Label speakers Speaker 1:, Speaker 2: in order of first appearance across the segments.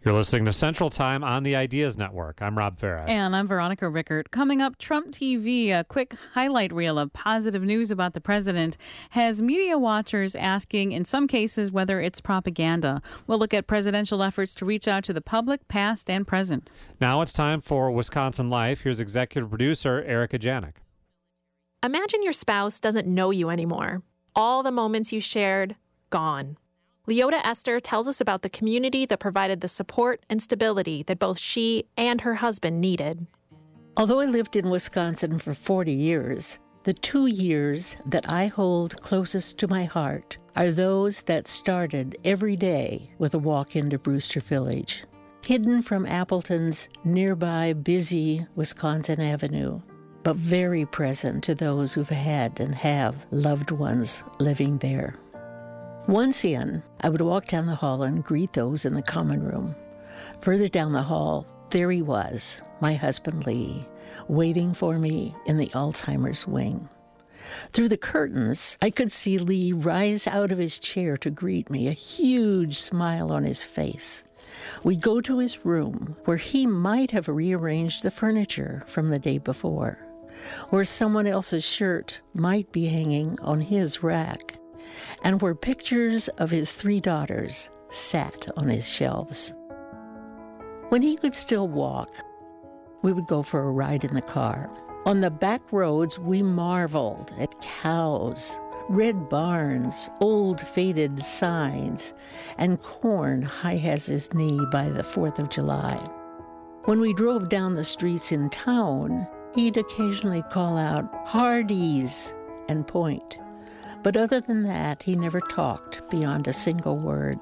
Speaker 1: You're listening to Central Time on the Ideas Network. I'm Rob Farah.
Speaker 2: And I'm Veronica Rickert. Coming up, Trump TV, a quick highlight reel of positive news about the president, has media watchers asking, in some cases, whether it's propaganda. We'll look at presidential efforts to reach out to the public, past and present.
Speaker 1: Now it's time for Wisconsin Life. Here's executive producer Erica Janik.
Speaker 3: Imagine your spouse doesn't know you anymore. All the moments you shared, gone. Leota Esther tells us about the community that provided the support and stability that both she and her husband needed.
Speaker 4: Although I lived in Wisconsin for 40 years, the 2 years that I hold closest to my heart are those that started every day with a walk into Brewster Village, hidden from Appleton's nearby busy Wisconsin Avenue, but very present to those who've had and have loved ones living there. Once in, I would walk down the hall and greet those in the common room. Further down the hall, there he was, my husband Lee, waiting for me in the Alzheimer's wing. Through the curtains, I could see Lee rise out of his chair to greet me, a huge smile on his face. We'd go to his room, where he might have rearranged the furniture from the day before, where someone else's shirt might be hanging on his rack, and where pictures of his 3 daughters sat on his shelves. When he could still walk, we would go for a ride in the car. On the back roads, we marveled at cows, red barns, old faded signs, and corn high as his knee by the 4th of July. When we drove down the streets in town, he'd occasionally call out, "Hardee's," and point. But other than that, he never talked beyond a single word.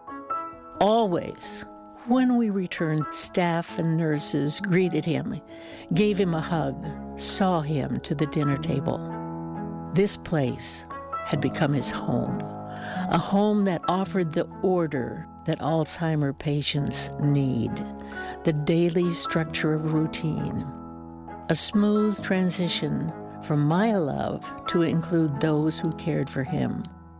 Speaker 4: Always, when we returned, staff and nurses greeted him, gave him a hug, saw him to the dinner table. This place had become his home, a home that offered the order that Alzheimer patients need, the daily structure of routine, a smooth transition from my love to include those who cared for him.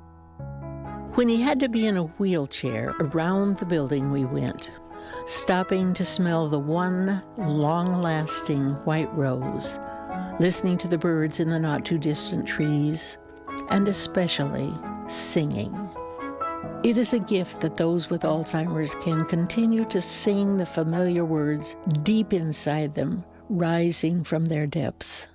Speaker 4: When he had to be in a wheelchair, around the building we went, stopping to smell the one long-lasting white rose, listening to the birds in the not-too-distant trees, and especially singing. It is a gift that those with Alzheimer's can continue to sing the familiar words deep inside them, rising from their depths.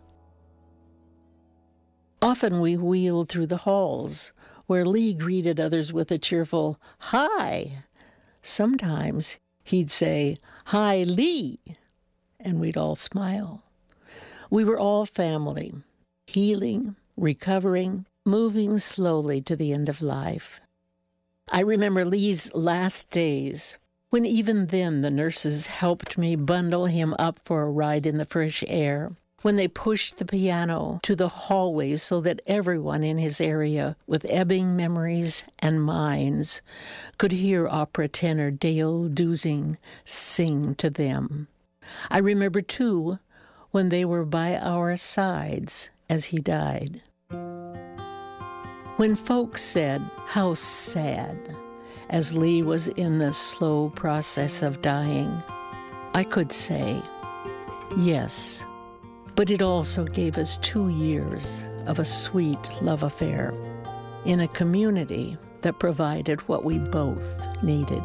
Speaker 4: Often we wheeled through the halls, where Lee greeted others with a cheerful, "Hi." Sometimes he'd say, "Hi, Lee," and we'd all smile. We were all family, healing, recovering, moving slowly to the end of life. I remember Lee's last days, when even then the nurses helped me bundle him up for a ride in the fresh air, when they pushed the piano to the hallway so that everyone in his area with ebbing memories and minds could hear opera tenor Dale Dusing sing to them. I remember, too, when they were by our sides as he died. When folks said, "How sad," as Lee was in the slow process of dying, I could say, yes. But it also gave us 2 years of a sweet love affair in a community that provided what we both needed.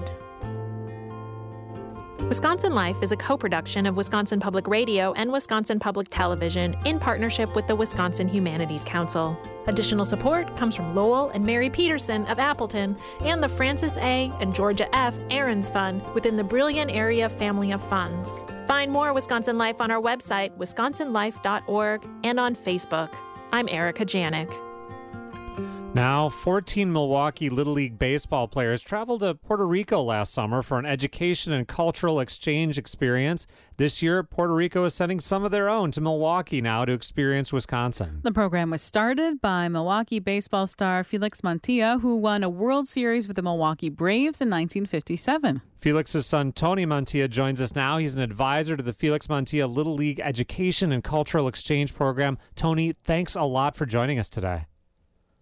Speaker 3: Wisconsin Life is a co-production of Wisconsin Public Radio and Wisconsin Public Television in partnership with the Wisconsin Humanities Council. Additional support comes from Lowell and Mary Peterson of Appleton and the Francis A. and Georgia F. Ahrens Fund within the Brilliant Area Family of Funds. Find more Wisconsin Life on our website, wisconsinlife.org, and on Facebook. I'm Erica Janik.
Speaker 1: Now, 14 Milwaukee Little League baseball players traveled to Puerto Rico last summer for an education and cultural exchange experience. This year, Puerto Rico is sending some of their own to Milwaukee now to experience Wisconsin.
Speaker 2: The program was started by Milwaukee baseball star Felix Mantilla, who won a World Series with the Milwaukee Braves in 1957.
Speaker 1: Felix's son, Tony Mantilla, joins us now. He's an advisor to the Felix Mantilla Little League Education and Cultural Exchange Program. Tony, thanks a lot for joining us today.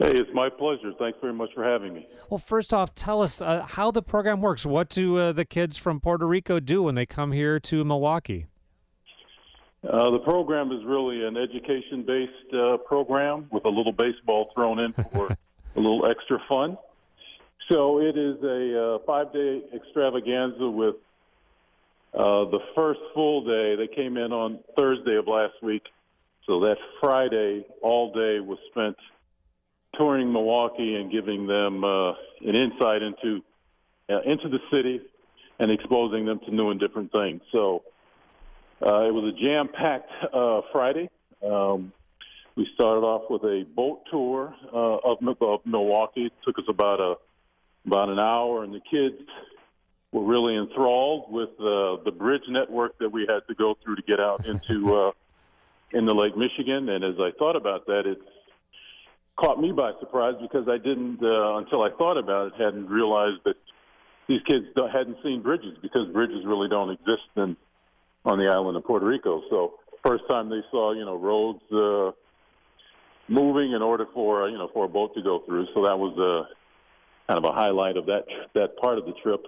Speaker 5: Hey, it's my pleasure. Thanks very much for having me.
Speaker 1: Well, first off, tell us how the program works. What do the kids from Puerto Rico do when they come here to Milwaukee?
Speaker 5: The program is really an education-based program with a little baseball thrown in for a little extra fun. So it is a 5-day extravaganza with the first full day. They came in on Thursday of last week. So that Friday, all day was spent touring Milwaukee and giving them an insight into the city and exposing them to new and different things. So it was a jam-packed Friday. We started off with a boat tour of Milwaukee. It took us about an hour, and the kids were really enthralled with the bridge network that we had to go through to get out into Lake Michigan. And as I thought about that, it caught me by surprise because I didn't, until I thought about it, hadn't realized that these kids hadn't seen bridges, because bridges really don't exist on the island of Puerto Rico. So first time they saw, roads moving in order for a boat to go through. So that was kind of a highlight of that part of the trip.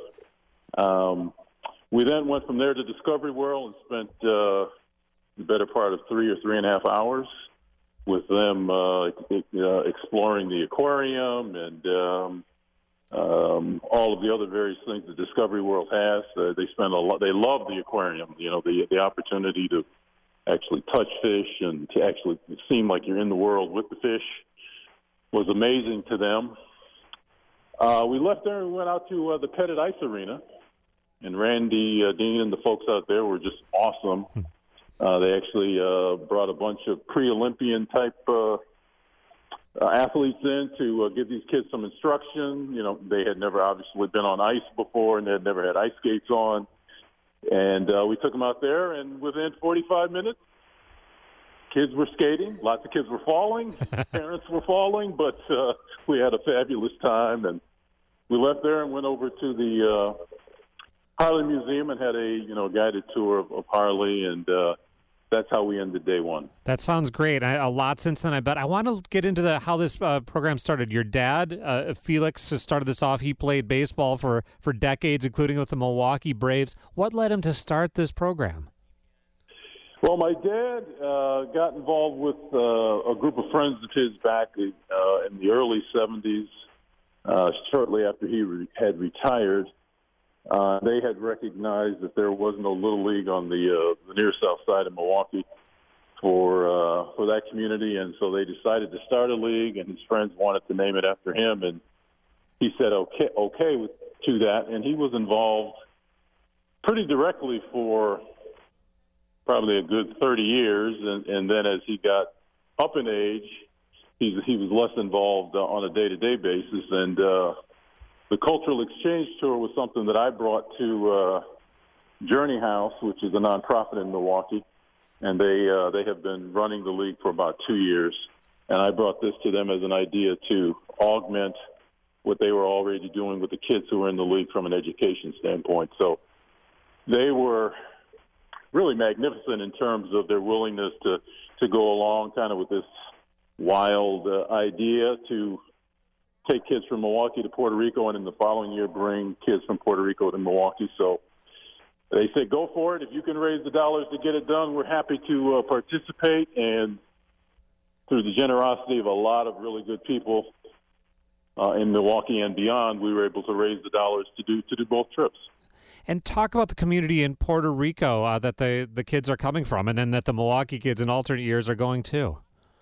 Speaker 5: We then went from there to Discovery World and spent the better part of 3 or 3.5 hours with them exploring the aquarium and all of the other various things that Discovery World has. They spend a lot. They love the aquarium. The opportunity to actually touch fish and to actually seem like you're in the world with the fish was amazing to them. We left there and we went out to the Pettit Ice Arena, and Randy Dean and the folks out there were just awesome. They actually brought a bunch of pre-Olympian type athletes in to give these kids some instruction. They had never obviously been on ice before, and they had never had ice skates on. And we took them out there, and within 45 minutes, kids were skating. Lots of kids were falling. Parents were falling, but we had a fabulous time. And we left there and went over to the Harley Museum and had a guided tour of Harley, and that's how we ended day one.
Speaker 1: That sounds great. A lot since then, I bet. I want to get into how this program started. Your dad, Felix, started this off. He played baseball for decades, including with the Milwaukee Braves. What led him to start this program?
Speaker 5: Well, my dad got involved with a group of friends of his back in the early 70s, shortly after he had retired. They had recognized that there was no Little League on the near south side of Milwaukee for that community, and so they decided to start a league, and his friends wanted to name it after him, and he said okay to that, and he was involved pretty directly for probably a good 30 years, and then as he got up in age, he was less involved on a day-to-day basis, and the Cultural Exchange Tour was something that I brought to Journey House, which is a nonprofit in Milwaukee, and they have been running the league for about 2 years, and I brought this to them as an idea to augment what they were already doing with the kids who were in the league from an education standpoint. So they were really magnificent in terms of their willingness to go along kind of with this wild idea to take kids from Milwaukee to Puerto Rico, and in the following year bring kids from Puerto Rico to Milwaukee. So they said, go for it. If you can raise the dollars to get it done, we're happy to participate. And through the generosity of a lot of really good people in Milwaukee and beyond, we were able to raise the dollars to do both trips.
Speaker 1: And talk about the community in Puerto Rico that the kids are coming from, and then that the Milwaukee kids in alternate years are going to.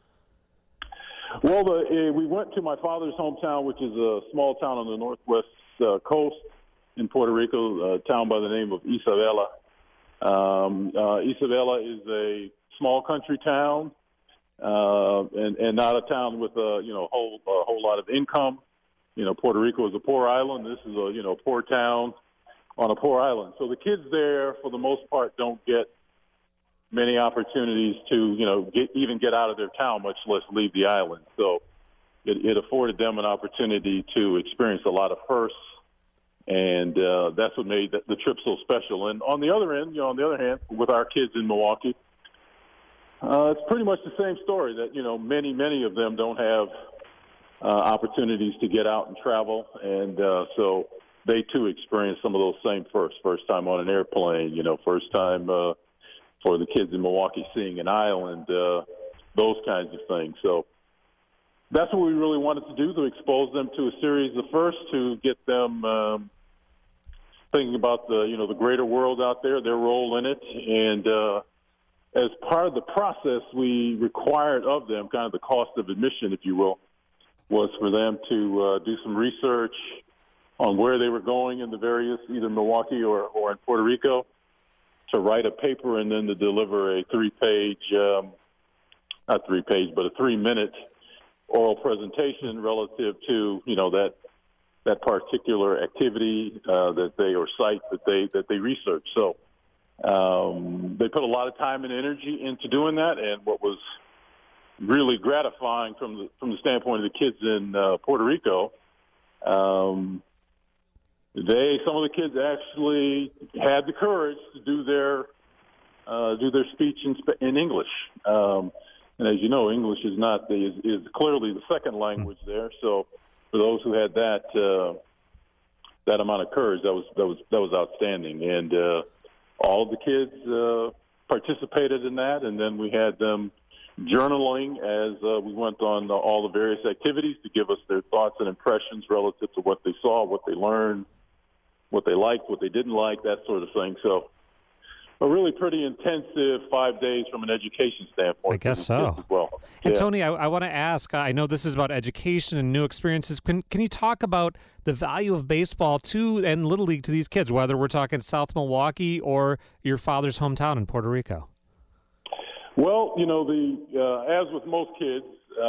Speaker 5: Well, we went to my father's hometown, which is a small town on the northwest coast in Puerto Rico, a town by the name of Isabela. Isabela is a small country town, and not a town with a whole lot of income. Puerto Rico is a poor island. This is a poor town on a poor island. So the kids there, for the most part, don't get many opportunities to, get out of their town, much less leave the island. So it afforded them an opportunity to experience a lot of firsts, and that's what made the trip so special. And on the other hand, with our kids in Milwaukee, it's pretty much the same story that, many of them don't have opportunities to get out and travel. And so they, too, experienced some of those same first time on an airplane, first time for the kids in Milwaukee seeing an island, those kinds of things. So that's what we really wanted to do, to expose them to a series of firsts, to get them thinking about the greater world out there, their role in it. And as part of the process, we required of them, kind of the cost of admission, if you will, was for them to do some research on where they were going in the various, either Milwaukee or in Puerto Rico, to write a paper and then to deliver a 3-minute oral presentation relative to, that particular activity site that they researched. So they put a lot of time and energy into doing that, and what was really gratifying from the standpoint of the kids in Puerto Rico, some of the kids actually had the courage to do their speech in English. And as you know, English is clearly the second language there. So for those who had that amount of courage, that was outstanding. And all of the kids participated in that, and then we had them journaling as we went on all the various activities to give us their thoughts and impressions relative to what they saw, what they learned, what they liked, what they didn't like, that sort of thing. So a really pretty intensive 5 days from an education standpoint.
Speaker 1: I guess so.
Speaker 5: As well.
Speaker 1: And Tony, I want to ask, I know this is about education and new experiences. Can you talk about the value of baseball and Little League to these kids, whether we're talking South Milwaukee or your father's hometown in Puerto Rico?
Speaker 5: Well, as with most kids,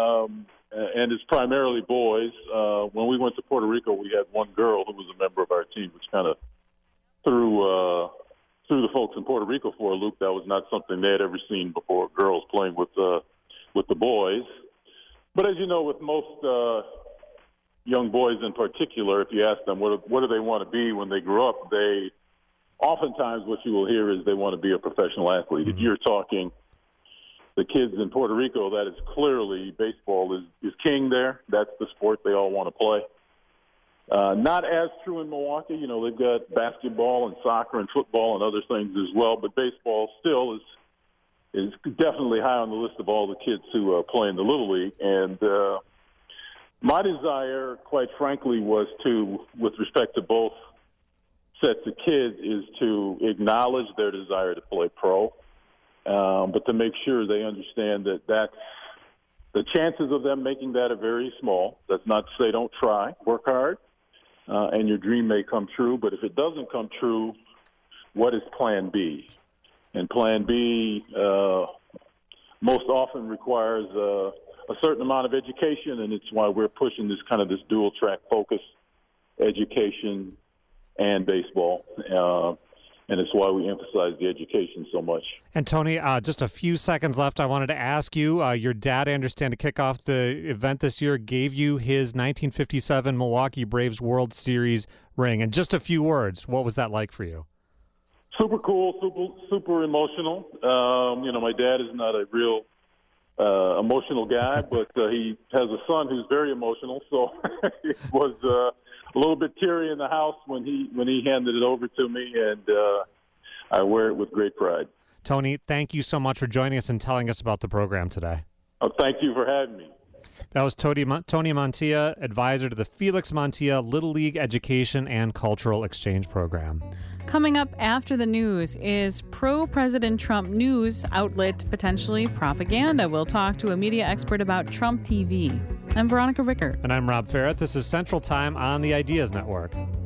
Speaker 5: and it's primarily boys, when we went to Puerto Rico, we had one girl who was a member of our team, which kind of threw the folks in Puerto Rico for a loop. That was not something they had ever seen before, girls playing with the boys. But as you know, with most young boys in particular, if you ask them what do they want to be when they grow up, oftentimes what you will hear is they want to be a professional athlete. Mm-hmm. If you're talking the kids in Puerto Rico, that is clearly baseball is king there. That's the sport they all want to play. Not as true in Milwaukee. They've got basketball and soccer and football and other things as well, but baseball still is definitely high on the list of all the kids who play in the Little League. And my desire, quite frankly, was with respect to both sets of kids, is to acknowledge their desire to play pro, but to make sure they understand that the chances of them making that are very small. That's not to say don't try, work hard, and your dream may come true. But if it doesn't come true, what is Plan B? And Plan B most often requires a certain amount of education, and it's why we're pushing this dual track focus, education and baseball. And it's why we emphasize the education so much.
Speaker 1: And Tony, just a few seconds left. I wanted to ask you, your dad, I understand, to kick off the event this year, gave you his 1957 Milwaukee Braves World Series ring. And just a few words, what was that like for you?
Speaker 5: Super cool, super emotional. My dad is not a real emotional guy, but he has a son who's very emotional. So it was a little bit teary in the house when he handed it over to me, and I wear it with great pride.
Speaker 1: Tony, thank you so much for joining us and telling us about the program today.
Speaker 5: Oh, thank you for having me.
Speaker 1: That was Tony Montilla, advisor to the Felix Montilla Little League Education and Cultural Exchange Program.
Speaker 2: Coming up after the news, is pro-President Trump news outlet potentially propaganda? We'll talk to a media expert about Trump TV. I'm Veronica Rickert.
Speaker 1: And I'm Rob Farrett. This is Central Time on the Ideas Network.